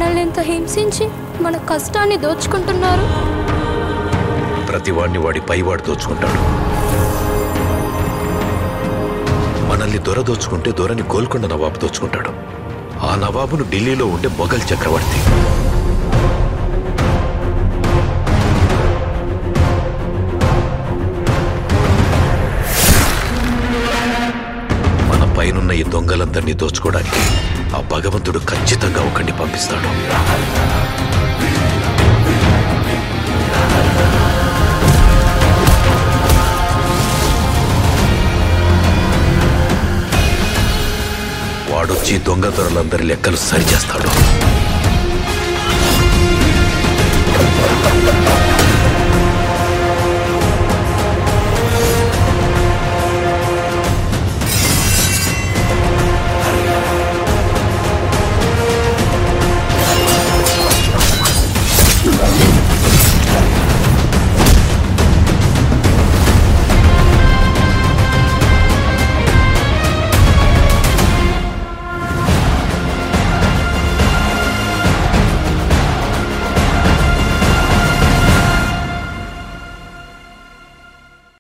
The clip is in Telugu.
మనల్ని ఎంత హింసించి మన కష్టాన్ని దోచుకుంటున్నారు. ప్రతివాడిని వాడి పైవాడు దోచుకుంటాడు. మనల్ని దొర దోచుకుంటే దొరని గోల్కొండ నవాబు దోచుకుంటాడు. ఆ నవాబును ఢిల్లీలో ఉండే మొఘల్ చక్రవర్తి. మన పైనున్న ఈ దొంగలందరినీ దోచుకోవడానికి ఆ భగవంతుడు ఖచ్చితంగా ఒకరిని పంపిస్తాడు. వాడొచ్చి దొంగ దొరలందరి లెక్కలు సరిచేస్తాడు.